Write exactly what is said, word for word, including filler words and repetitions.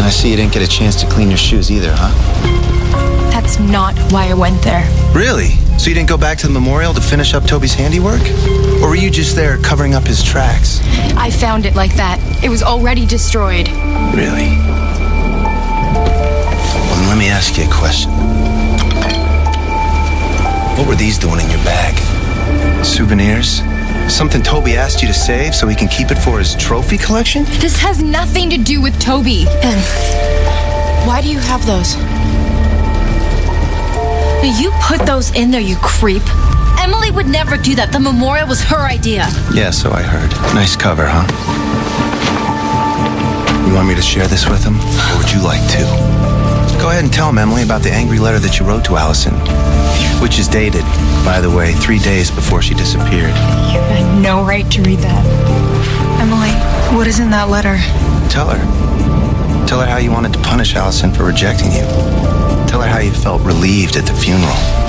I see you didn't get a chance to clean your shoes either, huh? That's not why I went there. Really? So you didn't go back to the memorial to finish up Toby's handiwork? Or were you just there covering up his tracks? I found it like that. It was already destroyed. Really? Well, then let me ask you a question. What were these doing in your bag? Souvenirs? Something Toby asked you to save so he can keep it for his trophy collection? This has nothing to do with Toby. And why do you have those? You put those in there, you creep. Emily would never do that. The memorial was her idea. Yeah, so I heard. Nice cover, huh? You want me to share this with him? Or would you like to? Go ahead and tell him, Emily, about the angry letter that you wrote to Allison. Which is dated, by the way, three days before she disappeared. You had no right to read that. Emily, what is in that letter? Tell her. Tell her how you wanted to punish Allison for rejecting you. Tell her how you felt relieved at the funeral.